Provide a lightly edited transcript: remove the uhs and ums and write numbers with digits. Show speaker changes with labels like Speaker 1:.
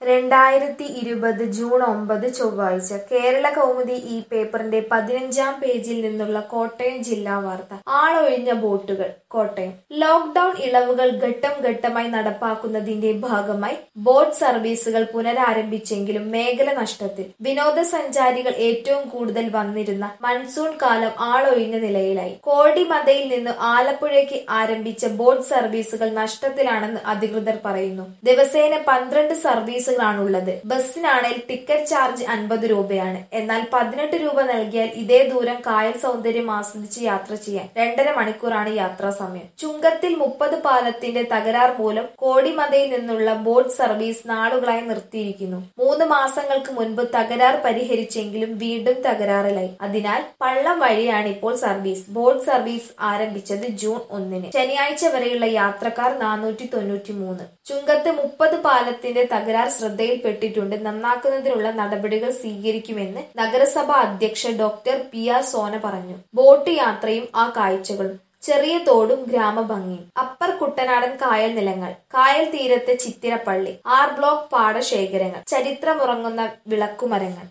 Speaker 1: 2020 June 9 ചൊവ്വാഴ്ച കേരള കൗമുദി ഈ പേപ്പറിന്റെ 15-ാം പേജിൽ നിന്നുള്ള കോട്ടയം ജില്ലാ വാർത്ത. ആളൊഴിഞ്ഞ ബോട്ടുകൾ. കോട്ടയം. ലോക്ഡൌൺ ഇളവുകൾ ഘട്ടം ഘട്ടമായി നടപ്പാക്കുന്നതിന്റെ ഭാഗമായി ബോട്ട് സർവീസുകൾ പുനരാരംഭിച്ചെങ്കിലും മേഖല നഷ്ടത്തിൽ. വിനോദസഞ്ചാരികൾ ഏറ്റവും കൂടുതൽ വന്നിരുന്ന മൺസൂൺ കാലം ആളൊഴിഞ്ഞ നിലയിലായി. കോടിമതയിൽ നിന്ന് ആലപ്പുഴയ്ക്ക് ആരംഭിച്ച ബോട്ട് സർവീസുകൾ നഷ്ടത്തിലാണെന്ന് അധികൃതർ പറയുന്നു. ദിവസേന 12 സർവീസുകളാണുള്ളത്. ബസ്സിനാണെങ്കിൽ ടിക്കറ്റ് ചാർജ് 50 രൂപയാണ്. എന്നാൽ 18 രൂപ നൽകിയാൽ ഇതേ ദൂരം കായൽ സൗന്ദര്യം ആസ്വദിച്ച് യാത്ര ചെയ്യാൻ 2.5 മണിക്കൂറാണ് യാത്രാ സമയം. ചുങ്കത്തിൽ 30 പാലത്തിന്റെ തകരാർ മൂലം കോടിമതയിൽ നിന്നുള്ള ബോട്ട് സർവീസ് നാളുകളായി നിർത്തിയിരിക്കുന്നു. 3 മാസങ്ങൾക്ക് മുൻപ് തകരാർ പരിഹരിച്ചെങ്കിലും വീണ്ടും തകരാറിലായി. അതിനാൽ പള്ളം വഴിയാണ് ഇപ്പോൾ സർവീസ്. ബോട്ട് സർവീസ് ആരംഭിച്ചത് ജൂൺ 1-ന്. ശനിയാഴ്ച വരെയുള്ള യാത്രക്കാർ 493. ചുങ്കത്ത് 30 പാലത്തിന്റെ തകരാർ ശ്രദ്ധയിൽപ്പെട്ടിട്ടുണ്ട്. നന്നാക്കുന്നതിനുള്ള നടപടികൾ സ്വീകരിക്കുമെന്ന് നഗരസഭ അധ്യക്ഷ ഡോക്ടർ PR സോന പറഞ്ഞു. ബോട്ട് യാത്രയും ആ കാഴ്ചകളും. ചെറിയ തോടും ഗ്രാമഭംഗിയും. അപ്പർ കുട്ടനാടൻ കായൽ നിലങ്ങൾ. കായൽ തീരത്തെ ചിത്തിരപ്പള്ളി. R block പാടശേഖരങ്ങൾ. ചരിത്രമുറങ്ങുന്ന വിളക്കുമരങ്ങൾ.